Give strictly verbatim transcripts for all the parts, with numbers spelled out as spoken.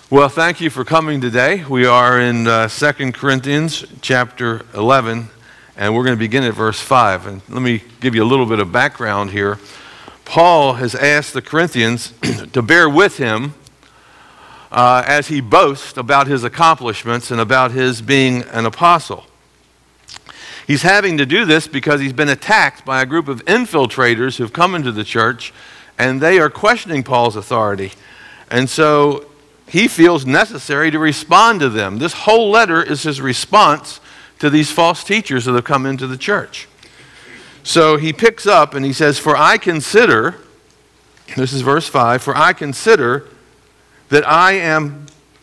Well, thank you for coming today. We are in uh, Second Corinthians chapter eleven, and we're going to begin at verse five. And let me give you a little bit of background here. Paul has asked the Corinthians to bear with him uh, as he boasts about his accomplishments and about his being an apostle. He's having to do this because he's been attacked by a group of infiltrators who've come into the church, and they are questioning Paul's authority. And so he feels necessary to respond to them. This whole letter is his response to these false teachers that have come into the church. So he picks up and he says, For I consider, this is verse five, For I consider that I am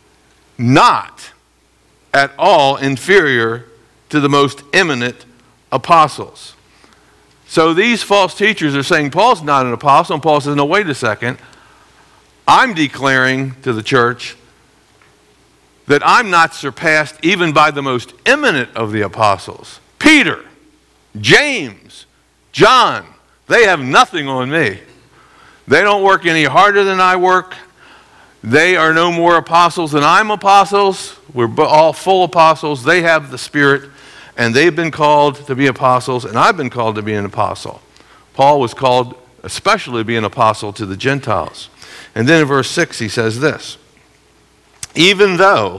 not at all inferior to the most eminent apostles. So these false teachers are saying Paul's not an apostle, and Paul says, no, wait a second. I'm declaring to the church that I'm not surpassed even by the most eminent of the apostles. Peter, James, John, they have nothing on me. They don't work any harder than I work. They are no more apostles than I'm apostles. We're all full apostles. They have the Spirit, and they've been called to be apostles, and I've been called to be an apostle. Paul was called especially to be an apostle to the Gentiles. And then in verse six he says this, Even though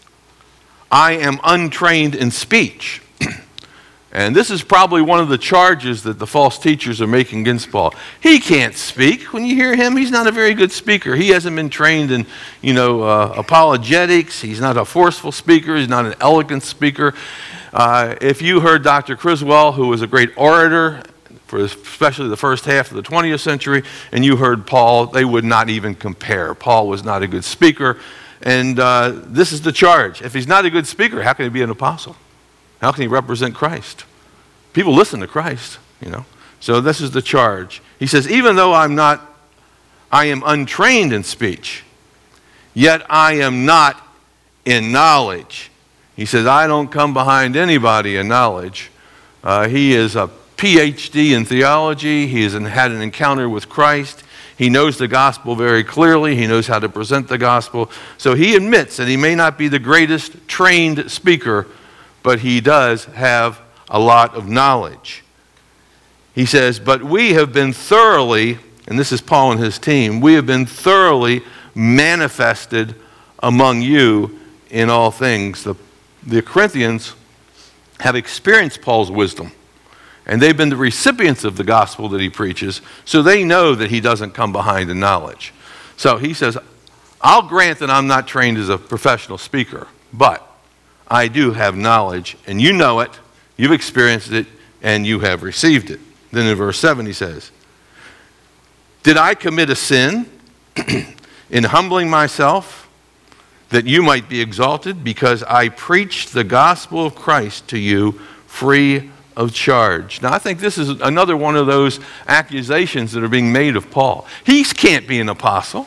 I am untrained in speech, and this is probably one of the charges that the false teachers are making against Paul. He can't speak. When you hear him, he's not a very good speaker. He hasn't been trained in, you know, uh, apologetics. He's not a forceful speaker. He's not an elegant speaker. Uh, if you heard Doctor Criswell, who was a great orator, for especially the first half of the twentieth century, and you heard Paul, they would not even compare. Paul was not a good speaker, and uh, this is the charge. If he's not a good speaker, how can he be an apostle? How can he represent Christ? People listen to Christ, you know. So this is the charge. He says, even though I'm not, I am untrained in speech, yet I am not in knowledge. He says, I don't come behind anybody in knowledge. Uh, he is a P H D in theology. He has had an encounter with Christ. He knows the gospel very clearly. He knows how to present the gospel. So he admits that he may not be the greatest trained speaker, but he does have a lot of knowledge. He says, but we have been thoroughly, and this is Paul and his team, we have been thoroughly manifested among you in all things. The, the Corinthians have experienced Paul's wisdom. And they've been the recipients of the gospel that he preaches, so they know that he doesn't come behind in knowledge. So he says, I'll grant that I'm not trained as a professional speaker, but I do have knowledge, and you know it, you've experienced it, and you have received it. Then in verse seven he says, Did I commit a sin in humbling myself that you might be exalted, because I preached the gospel of Christ to you free of charge? Now, I think this is another one of those accusations that are being made of Paul. He can't be an apostle.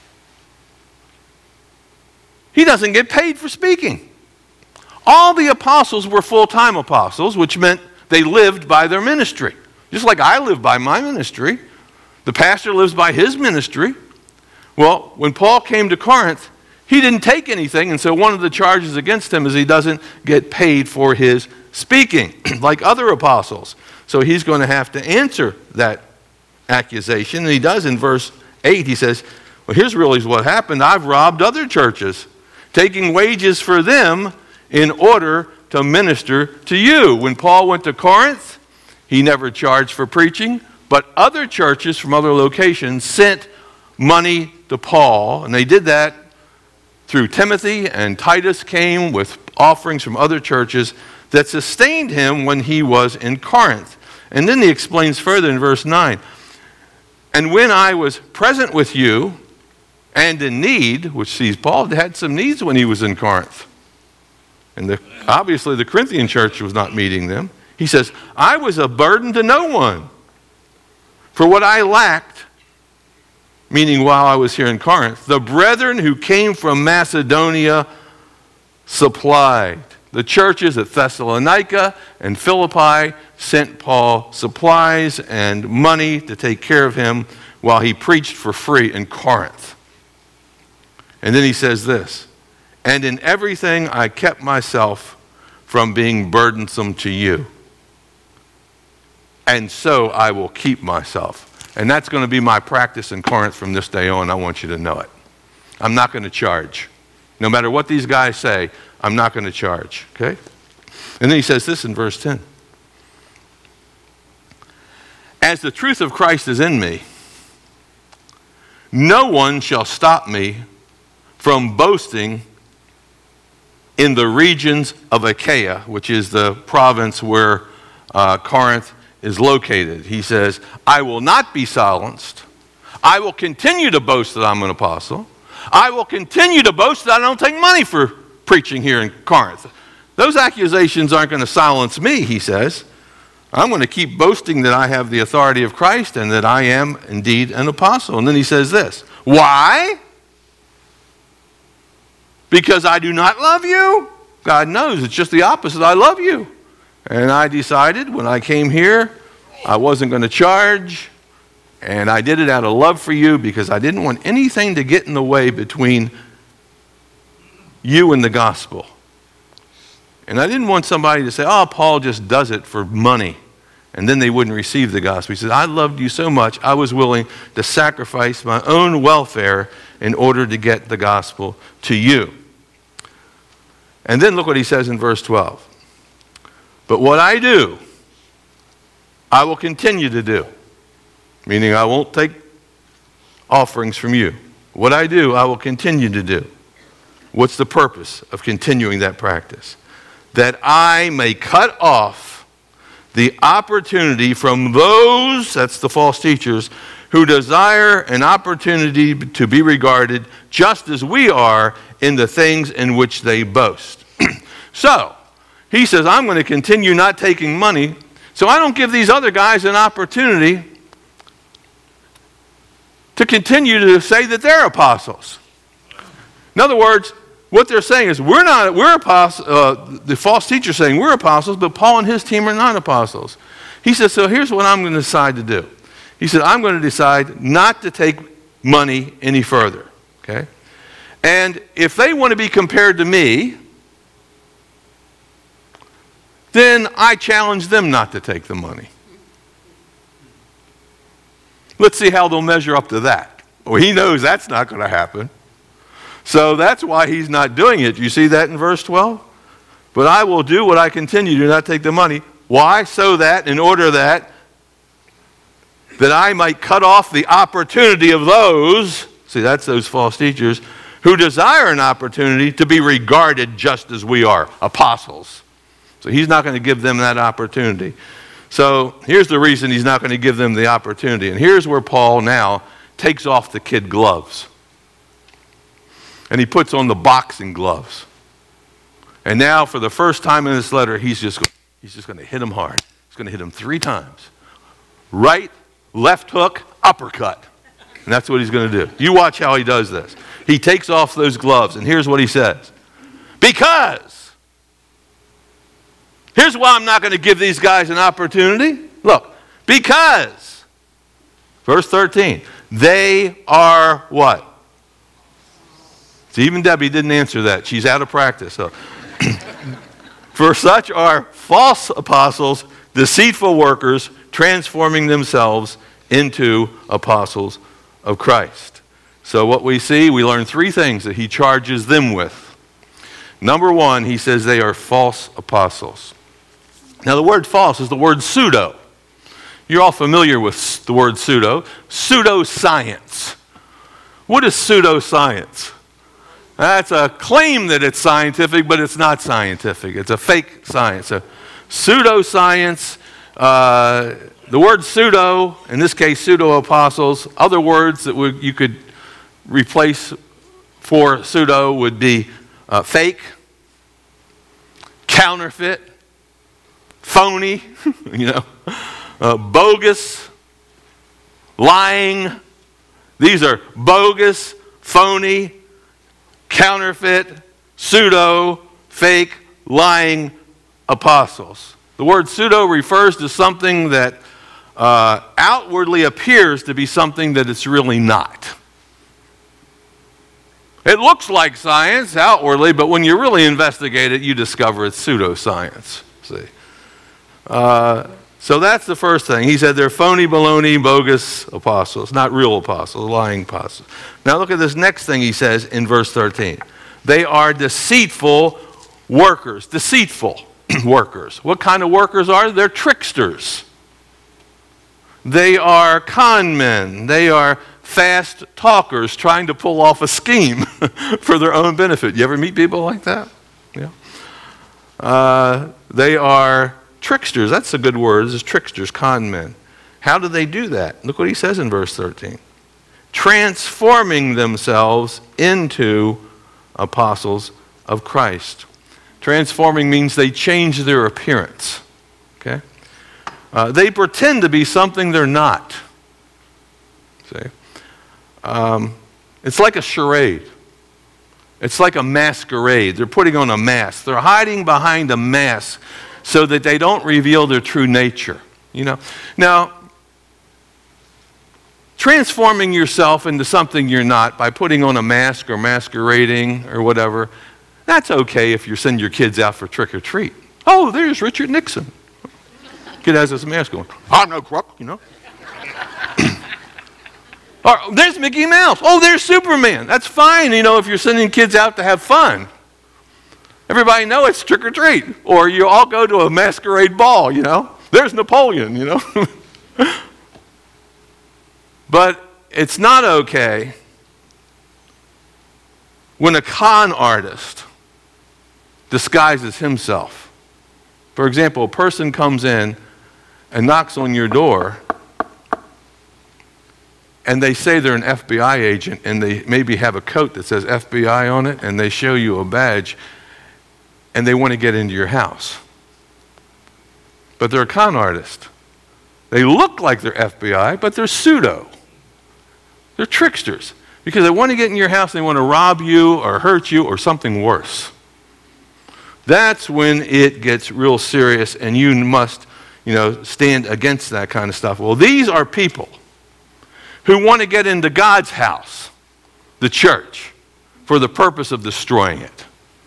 He doesn't get paid for speaking. All the apostles were full-time apostles, which meant they lived by their ministry. Just like I live by my ministry. The pastor lives by his ministry. Well, when Paul came to Corinth, he didn't take anything, and so one of the charges against him is he doesn't get paid for his speaking like other apostles. So he's going to have to answer that accusation. And he does in verse eight. He says, well, here's really what happened. I've robbed other churches, taking wages for them in order to minister to you. When Paul went to Corinth, he never charged for preaching, but other churches from other locations sent money to Paul, and they did that through Timothy, and Titus came with offerings from other churches that sustained him when he was in Corinth. And then he explains further in verse nine, and when I was present with you and in need, which sees Paul had some needs when he was in Corinth. And the, obviously the Corinthian church was not meeting them. He says, I was a burden to no one. For what I lacked, meaning while I was here in Corinth, the brethren who came from Macedonia supplied. The churches at Thessalonica and Philippi sent Paul supplies and money to take care of him while he preached for free in Corinth. And then he says this, and in everything I kept myself from being burdensome to you. And so I will keep myself. And that's going to be my practice in Corinth from this day on. I want you to know it. I'm not going to charge. No matter what these guys say, I'm not going to charge. Okay? And then he says this in verse ten. As the truth of Christ is in me, no one shall stop me from boasting in the regions of Achaia, which is the province where uh, Corinth is located. He says, I will not be silenced. I will continue to boast that I'm an apostle. I will continue to boast that I don't take money for preaching here in Corinth. Those accusations aren't going to silence me, he says. I'm going to keep boasting that I have the authority of Christ and that I am indeed an apostle. And then he says this, why? Because I do not love you? God knows, it's just the opposite. I love you. And I decided when I came here, I wasn't going to charge. And I did it out of love for you because I didn't want anything to get in the way between you and the gospel. And I didn't want somebody to say, oh, Paul just does it for money. And then they wouldn't receive the gospel. He said, I loved you so much, I was willing to sacrifice my own welfare in order to get the gospel to you. And then look what he says in verse twelve. But what I do, I will continue to do. Meaning I won't take offerings from you. What I do, I will continue to do. What's the purpose of continuing that practice? That I may cut off the opportunity from those, that's the false teachers, who desire an opportunity to be regarded just as we are in the things in which they boast. So, he says, I'm going to continue not taking money, so I don't give these other guys an opportunity to continue to say that they're apostles. In other words, what they're saying is, we're not, we're apostles, uh, the false teacher's saying we're apostles, but Paul and his team are not apostles. He says, so here's what I'm going to decide to do. He said, I'm going to decide not to take money any further, okay? And if they want to be compared to me, then I challenge them not to take the money. Let's see how they'll measure up to that. Well, he knows that's not going to happen. So that's why he's not doing it. You see that in verse twelve? But I will do what I continue to not take the money. Why? So that, in order that, that I might cut off the opportunity of those, see, that's those false teachers, who desire an opportunity to be regarded just as we are, apostles. So he's not going to give them that opportunity. So here's the reason he's not going to give them the opportunity. And here's where Paul now takes off the kid gloves. And he puts on the boxing gloves. And now for the first time in this letter, he's just, he's just going to hit him hard. He's going to hit him three times. Right, left hook, uppercut. And that's what he's going to do. You watch how he does this. He takes off those gloves, and here's what he says. Because... Here's why I'm not going to give these guys an opportunity. Look, because, verse thirteen, they are what? See, even Debbie didn't answer that. She's out of practice. So. For such are false apostles, deceitful workers, transforming themselves into apostles of Christ. So what we see, we learn three things that he charges them with. Number one, he says they are false apostles. Now, the word false is the word pseudo. You're all familiar with the word pseudo. Pseudoscience. What is pseudoscience? That's a claim that it's scientific, but it's not scientific. It's a fake science. A pseudoscience, uh, the word pseudo, in this case, pseudo-apostles, other words that would, you could replace for pseudo would be uh, fake, counterfeit, phony, you know, uh, bogus, lying. These are bogus, phony, counterfeit, pseudo, fake, lying apostles. The word pseudo refers to something that uh, outwardly appears to be something that it's really not. It looks like science outwardly, but when you really investigate it, you discover it's pseudoscience. See? Uh, so that's the first thing. He said they're phony, baloney, bogus apostles, not real apostles, lying apostles. Now look at this next thing he says in verse thirteen. They are deceitful workers. Deceitful workers. What kind of workers are they? They're tricksters. They are con men. They are fast talkers trying to pull off a scheme for their own benefit. You ever meet people like that? Yeah. Uh, they are tricksters. That's a good word. This is tricksters, con men. How do they do that? Look what he says in verse thirteen. Transforming themselves into apostles of Christ. Transforming means they change their appearance. Okay? Uh, they pretend to be something they're not. See? Um, it's like a charade. It's like a masquerade. They're putting on a mask. They're hiding behind a mask so that they don't reveal their true nature. You know? Now, transforming yourself into something you're not by putting on a mask or masquerading or whatever, that's okay if you send your kids out for trick or treat. Oh, there's Richard Nixon. Kid has this mask on. I'm no crook, you know. Or, there's Mickey Mouse. Oh, there's Superman. That's fine, you know, if you're sending kids out to have fun. Everybody know it's trick or treat. Or you all go to a masquerade ball, you know. There's Napoleon, you know. But it's not okay when a con artist disguises himself. For example, a person comes in and knocks on your door and they say they're an F B I agent and they maybe have a coat that says F B I on it and they show you a badge and they want to get into your house. But they're a con artist. They look like they're F B I, but they're pseudo. They're tricksters because they want to get in your house, they want to rob you or hurt you or something worse. That's when it gets real serious and you must, you know, stand against that kind of stuff. Well, these are people who want to get into God's house, the church, for the purpose of destroying it.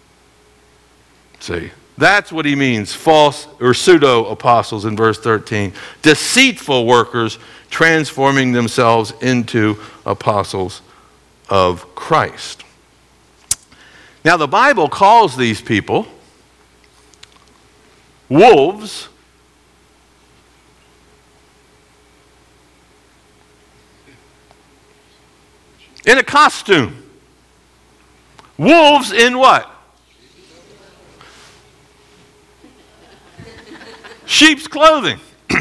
See, that's what he means, false or pseudo-apostles in verse thirteen. Deceitful workers transforming themselves into apostles of Christ. Now, the Bible calls these people wolves in a costume. Wolves in what? Sheep's clothing.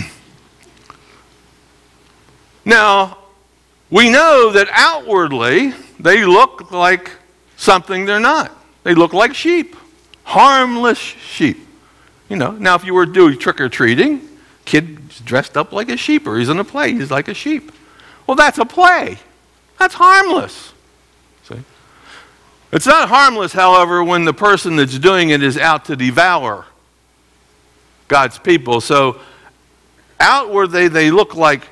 Now, we know that outwardly they look like something they're not. They look like sheep. Harmless sheep. You know, now if you were doing trick-or-treating, kid's dressed up like a sheep, or he's in a play, he's like a sheep. Well, that's a play. That's harmless. See? It's not harmless, however, when the person that's doing it is out to devour God's people. So outwardly they look like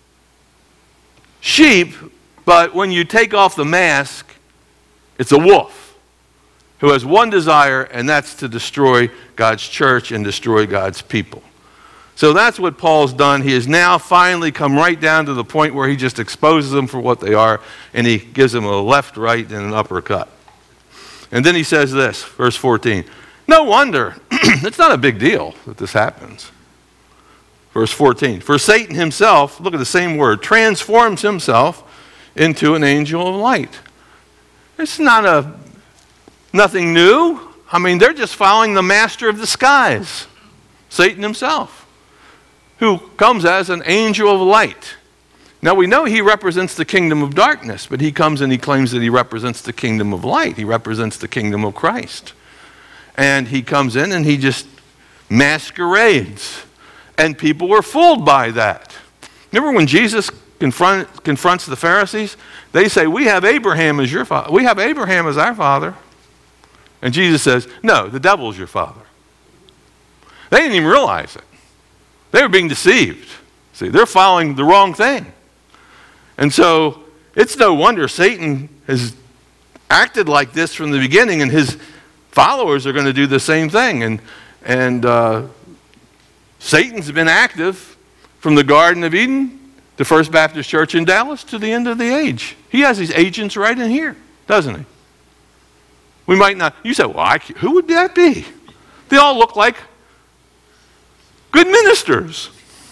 sheep, but when you take off the mask, it's a wolf who has one desire, and that's to destroy God's church and destroy God's people. So that's what Paul's done. He has now finally come right down to the point where he just exposes them for what they are, and he gives them a left, right, and an uppercut. And then he says this, verse fourteen. No wonder. It's not a big deal that this happens. Verse fourteen. For Satan himself, look at the same word, transforms himself into an angel of light. It's not a nothing new. I mean, they're just following the master of the skies, Satan himself, who comes as an angel of light. Now, we know he represents the kingdom of darkness, but he comes and he claims that he represents the kingdom of light. He represents the kingdom of Christ. And he comes in and he just masquerades. And people were fooled by that. Remember when Jesus confront, confronts the Pharisees? They say, we have Abraham as your father. We have Abraham as our father. And Jesus says, no, the devil's your father. They didn't even realize it. They were being deceived. See, they're following the wrong thing. And so it's no wonder Satan has acted like this from the beginning, and his followers are going to do the same thing. And, and uh, Satan's been active from the Garden of Eden, the First Baptist Church in Dallas, to the end of the age. He has these agents right in here, doesn't he? We might not, you say, well, I, who would that be? They all look like good ministers.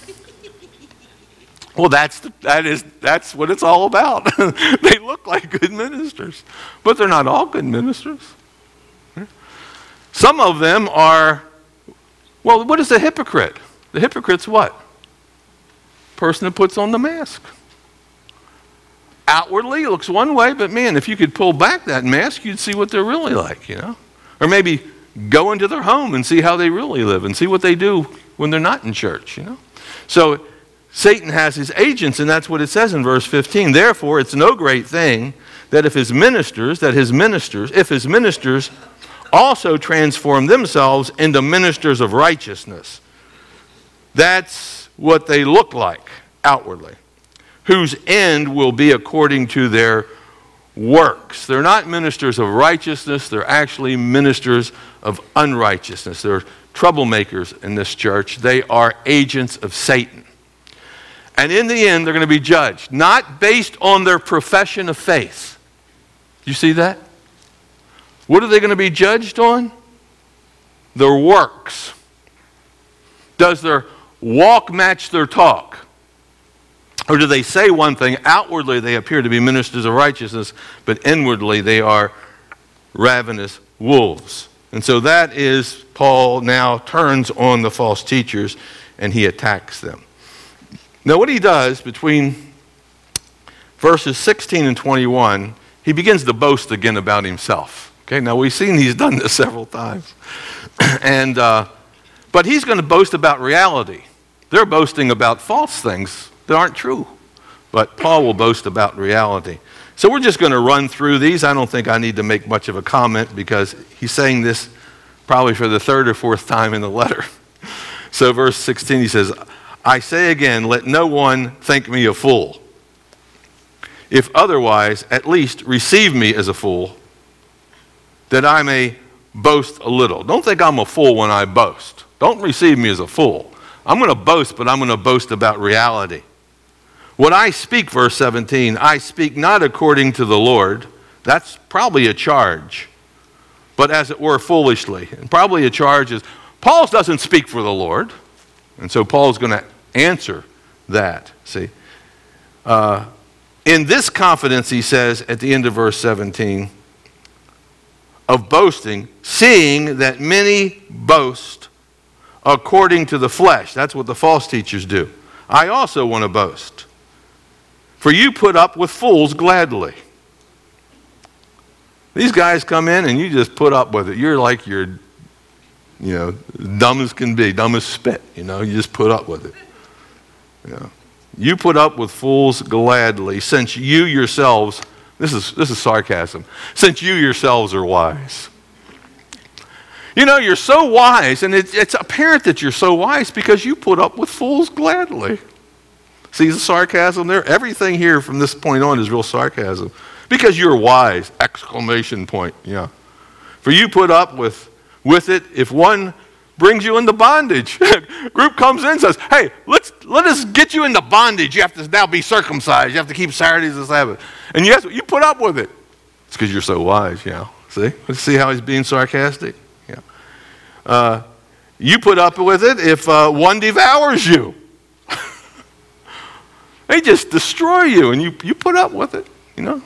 Well, that's, the, that is, that's what it's all about. They look like good ministers, but they're not all good ministers. Some of them are, well, what is a hypocrite? The hypocrite's what? Person that puts on the mask. Outwardly, it looks one way, but man, if you could pull back that mask, you'd see what they're really like, you know? Or maybe go into their home and see how they really live and see what they do when they're not in church, you know? So Satan has his agents, and that's what it says in verse fifteen. Therefore, it's no great thing that if his ministers, that his ministers, if his ministers also transform themselves into ministers of righteousness. That's what they look like outwardly, whose end will be according to their works. They're not ministers of righteousness, they're actually ministers of unrighteousness. They're troublemakers in this church. They are agents of Satan. And in the end, they're going to be judged, not based on their profession of faith. You see that? What are they going to be judged on? Their works. Does their walk match their talk? Or do they say one thing, outwardly they appear to be ministers of righteousness, but inwardly they are ravenous wolves? And so that is, Paul now turns on the false teachers and he attacks them. Now what he does between verses sixteen and twenty-one, he begins to boast again about himself. Okay, now we've seen he's done this several times. and uh, But he's going to boast about reality. They're boasting about false things that aren't true. But Paul will boast about reality. So we're just going to run through these. I don't think I need to make much of a comment because he's saying this probably for the third or fourth time in the letter. So verse sixteen, he says, I say again, let no one think me a fool. If otherwise, at least receive me as a fool, that I may boast a little. Don't think I'm a fool when I boast. Don't receive me as a fool. I'm going to boast, but I'm going to boast about reality. What I speak, verse seventeen, I speak not according to the Lord. That's probably a charge, but as it were foolishly. And probably a charge is, Paul doesn't speak for the Lord. And so Paul's going to answer that, see. Uh, in this confidence, he says at the end of verse seventeen, of boasting, seeing that many boast according to the flesh. That's what the false teachers do. I also want to boast. For you put up with fools gladly. These guys come in and you just put up with it. You're like you're, you know, dumb as can be, dumb as spit. You know, you just put up with it. You know, you put up with fools gladly, since you yourselves, this is this is sarcasm, since you yourselves are wise. You know, you're so wise, and it, it's apparent that you're so wise because you put up with fools gladly. See the sarcasm there? Everything here from this point on is real sarcasm. Because you're wise, exclamation point, yeah. For you put up with, with it if one brings you into bondage. Group comes in and says, hey, let's, let us get you into bondage. You have to now be circumcised. You have to keep Saturdays and Sabbath. And yes, you put up with it. It's because you're so wise, yeah. See? Let's see how he's being sarcastic. Yeah. Uh, you put up with it if uh, one devours you. They just destroy you, and you, you put up with it, you know.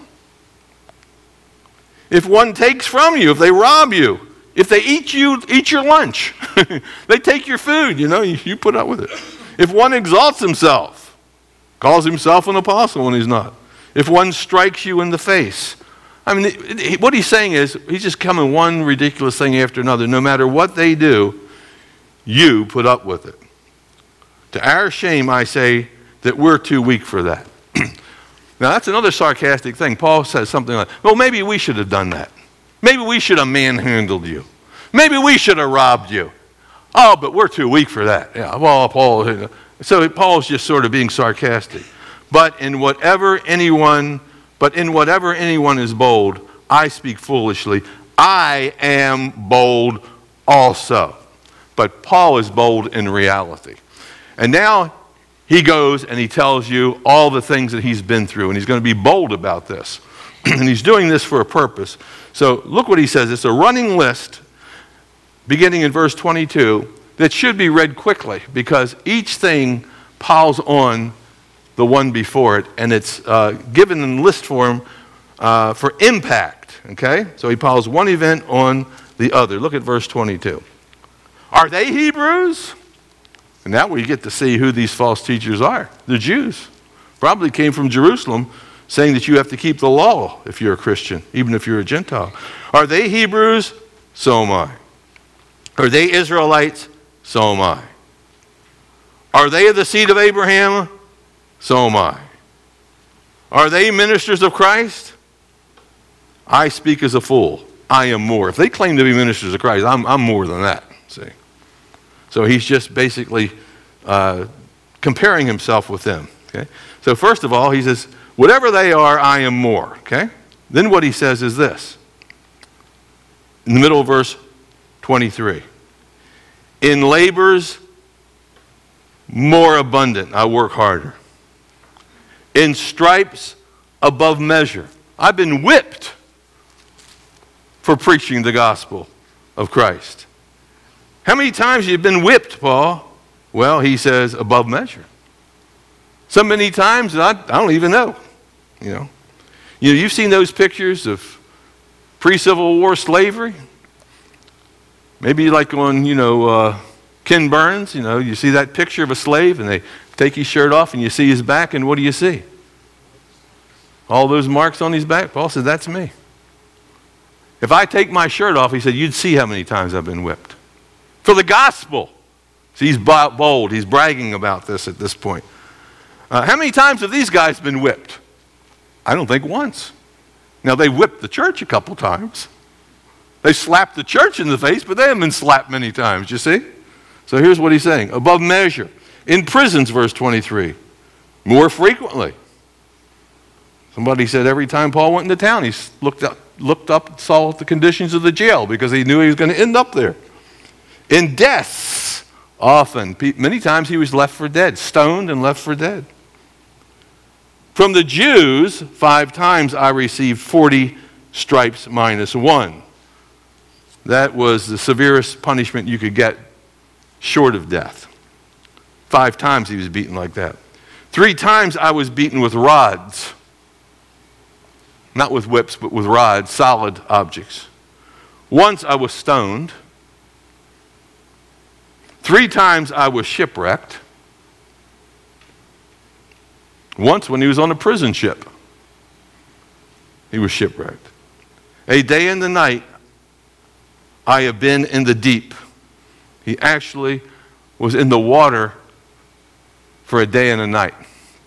If one takes from you, if they rob you, if they eat you, eat your lunch, they take your food, you know, you, you put up with it. If one exalts himself, calls himself an apostle when he's not. If one strikes you in the face. I mean, it, it, what he's saying is, he's just coming one ridiculous thing after another. No matter what they do, you put up with it. To our shame, I say that we're too weak for that. Now, that's another sarcastic thing. Paul says something like, well, maybe we should have done that. Maybe we should have manhandled you. Maybe we should have robbed you. Oh, but we're too weak for that. Yeah, well, Paul, so Paul's just sort of being sarcastic. But in whatever anyone, but in whatever anyone is bold, I speak foolishly. I am bold also. But Paul is bold in reality. And now he goes and he tells you all the things that he's been through, and he's going to be bold about this. And he's doing this for a purpose. So look what he says. It's a running list beginning in verse twenty-two that should be read quickly, because each thing piles on the one before it, and it's uh, given in list form uh, for impact, okay? So he piles one event on the other. Look at verse twenty-two. Are they Hebrews? And now we get to see who these false teachers are. The Jews. Probably came from Jerusalem, saying that you have to keep the law if you're a Christian, even if you're a Gentile. Are they Hebrews? So am I. Are they Israelites? So am I. Are they of the seed of Abraham? So am I. Are they ministers of Christ? I speak as a fool. I am more. If they claim to be ministers of Christ, I'm, I'm more than that. See? So he's just basically uh, comparing himself with them. Okay? So first of all, he says, whatever they are, I am more. Okay? Then what he says is this. In the middle of verse twenty-three. In labors more abundant, I work harder. In stripes above measure. I've been whipped for preaching the gospel of Christ. How many times have you been whipped, Paul? Well, he says above measure. So many times that I, I don't even know. You know, you know, you've seen those pictures of pre-Civil War slavery. Maybe like on, you know, uh, Ken Burns, you know, you see that picture of a slave and they take his shirt off and you see his back, and what do you see? All those marks on his back. Paul said, that's me. If I take my shirt off, he said, you'd see how many times I've been whipped. For the gospel. See, he's bold. He's bragging about this at this point. Uh, how many times have these guys been whipped? I don't think once. Now, they whipped the church a couple times. They slapped the church in the face, but they haven't been slapped many times, you see? So here's what he's saying. Above measure. In prisons, verse twenty-three. More frequently. Somebody said every time Paul went into town, he looked up, looked up, saw the conditions of the jail because he knew he was going to end up there. In deaths, often. Many times he was left for dead, stoned and left for dead. From the Jews, five times I received forty stripes minus one. That was the severest punishment you could get short of death. Five times he was beaten like that. Three times I was beaten with rods. Not with whips, but with rods, solid objects. Once I was stoned. Three times I was shipwrecked. Once when he was on a prison ship, he was shipwrecked. A day and a night I have been in the deep. He actually was in the water for a day and a night,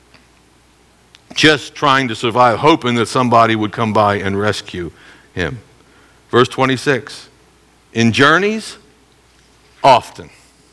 just trying to survive, hoping that somebody would come by and rescue him. Verse twenty-six, in journeys, often.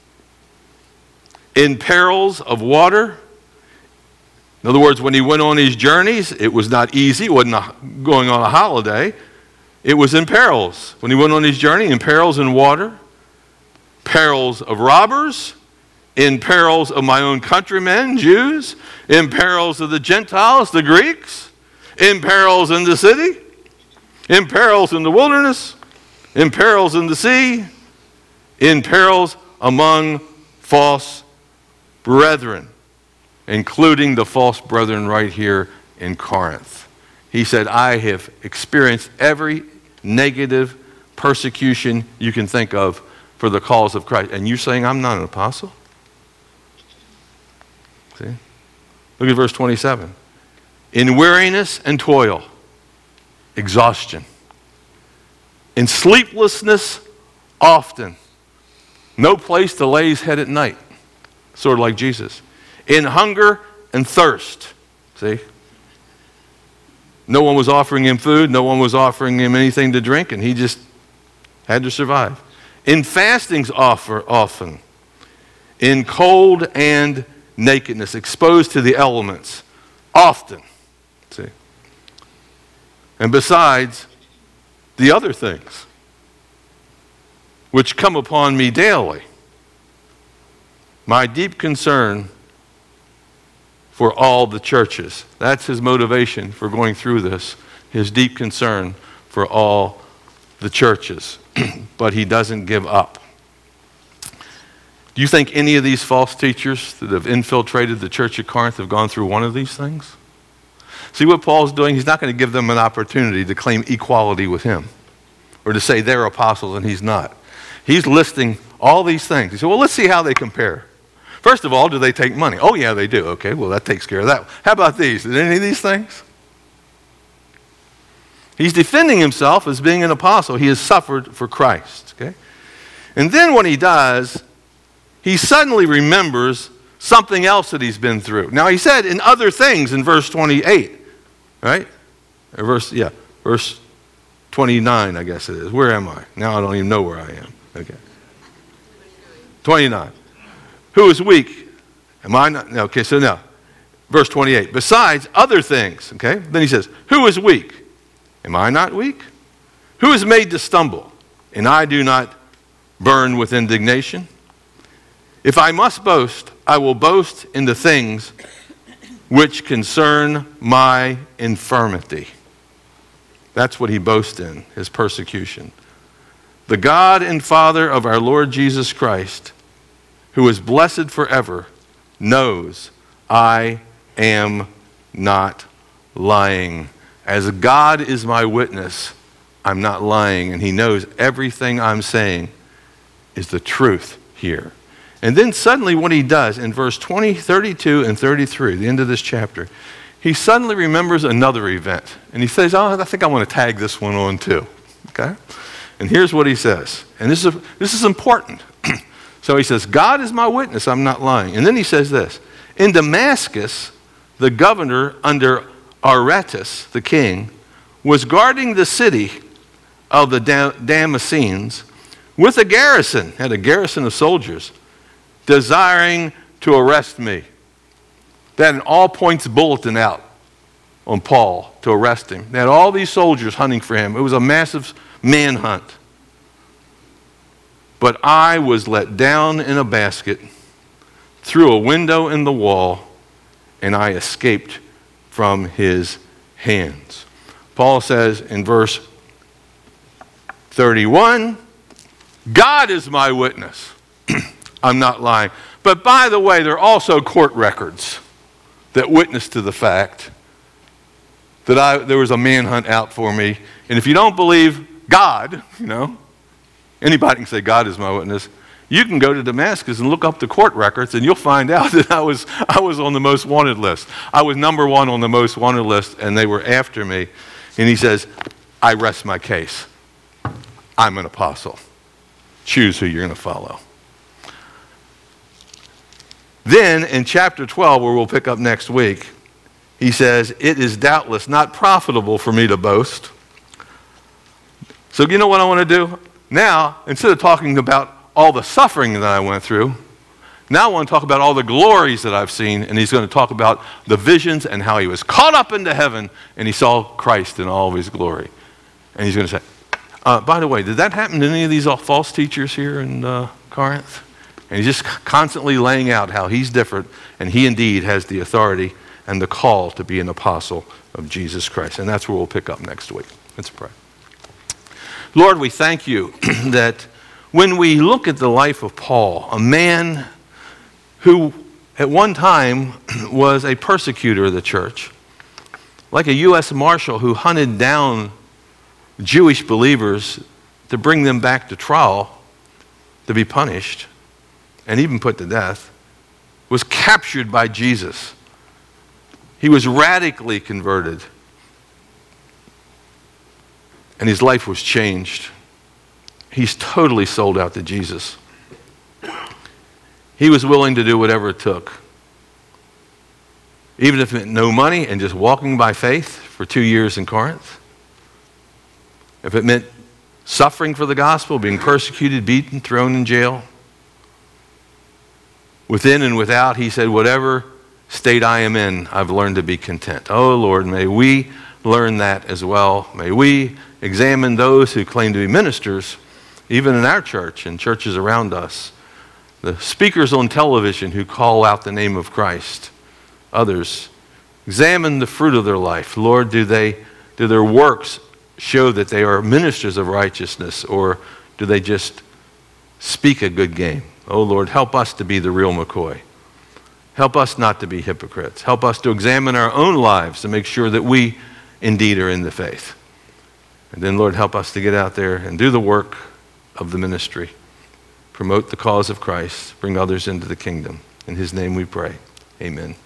In perils of water. In other words, when he went on his journeys, it was not easy. It wasn't a, going on a holiday. It was in perils. When he went on his journey, in perils in water, perils of robbers, in perils of my own countrymen, Jews, in perils of the Gentiles, the Greeks, in perils in the city, in perils in the wilderness, in perils in the sea, in perils among false brethren, including the false brethren right here in Corinth. He said, I have experienced every negative persecution you can think of for the cause of Christ. And you're saying I'm not an apostle? See? Look at verse twenty-seven. In weariness and toil, exhaustion. In sleeplessness, often. No place to lay his head at night. Sort of like Jesus. In hunger and thirst. See? No one was offering him food. No one was offering him anything to drink, and he just had to survive. In fastings offer, often. In cold and nakedness. Exposed to the elements. Often. See? And besides, the other things which come upon me daily. My deep concern for all the churches. That's his motivation for going through this, his deep concern for all the churches. But he doesn't give up. Do you think any of these false teachers that have infiltrated the church of Corinth have gone through one of these things? See what Paul's doing? He's not going to give them an opportunity to claim equality with him or to say they're apostles and he's not. He's listing all these things. He said, well, let's see how they compare. First of all, do they take money? Oh, yeah, they do. Okay, well, that takes care of that. How about these? Did any of these things? He's defending himself as being an apostle. He has suffered for Christ. Okay? And then what he does, he suddenly remembers something else that he's been through. Now, he said in other things in verse twenty-eight, right? Or verse, yeah, verse twenty-nine, I guess it is. Where am I? Now I don't even know where I am. Okay. twenty-nine. Who is weak? Am I not? Okay, so now, verse twenty-eight. Besides other things, okay? Then he says, who is weak? Am I not weak? Who is made to stumble? And I do not burn with indignation? If I must boast, I will boast in the things which concern my infirmity. That's what he boasts in, his persecution. The God and Father of our Lord Jesus Christ, who is blessed forever, knows I am not lying. As God is my witness, I'm not lying, and he knows everything I'm saying is the truth here. And then suddenly what he does in verse twenty, thirty-two, and thirty-three, the end of this chapter, he suddenly remembers another event. And he says, oh, I think I want to tag this one on too. Okay? And here's what he says. And this is, this is important. So he says, God is my witness, I'm not lying. And then he says this. In Damascus, the governor under Aretas, the king, was guarding the city of the Damascenes with a garrison, had a garrison of soldiers, desiring to arrest me. They had an all points bulletin out on Paul to arrest him. They had all these soldiers hunting for him. It was a massive manhunt. But I was let down in a basket through a window in the wall, and I escaped from his hands. Paul says in verse thirty-one, God is my witness. I'm not lying. But by the way, there are also court records that witness to the fact that I, there was a manhunt out for me. And if you don't believe God, you know, anybody can say God is my witness. You can go to Damascus and look up the court records, and you'll find out that I was I was on the most wanted list. I was number one on the most wanted list, and they were after me. And he says, I rest my case. I'm an apostle. Choose who you're going to follow. Then in chapter twelve, where we'll pick up next week, he says, it is doubtless not profitable for me to boast. So you know what I want to do? Now, instead of talking about all the suffering that I went through, now I want to talk about all the glories that I've seen, and he's going to talk about the visions and how he was caught up into heaven and he saw Christ in all of his glory. And he's going to say, uh, by the way, did that happen to any of these false teachers here in uh, Corinth? And he's just constantly laying out how he's different, and he indeed has the authority and the call to be an apostle of Jesus Christ. And that's where we'll pick up next week. Let's pray. Lord, we thank you that when we look at the life of Paul, a man who at one time was a persecutor of the church, like a U S Marshal who hunted down Jewish believers to bring them back to trial to be punished and even put to death, was captured by Jesus. He was radically converted, and his life was changed. He's totally sold out to Jesus. He was willing to do whatever it took, even if it meant no money and just walking by faith for two years in Corinth. If it meant suffering for the gospel, being persecuted, beaten, thrown in jail. Within and without, he said, whatever state I am in, I've learned to be content. Oh, Lord, may we learn that as well. May we examine those who claim to be ministers, even in our church and churches around us. The speakers on television who call out the name of Christ. Others, examine the fruit of their life. Lord, do they, do their works show that they are ministers of righteousness, or do they just speak a good game? Oh Lord, help us to be the real McCoy. Help us not to be hypocrites. Help us to examine our own lives to make sure that we indeed are in the faith. And then Lord, help us to get out there and do the work of the ministry. Promote the cause of Christ. Bring others into the kingdom. In his name we pray. Amen.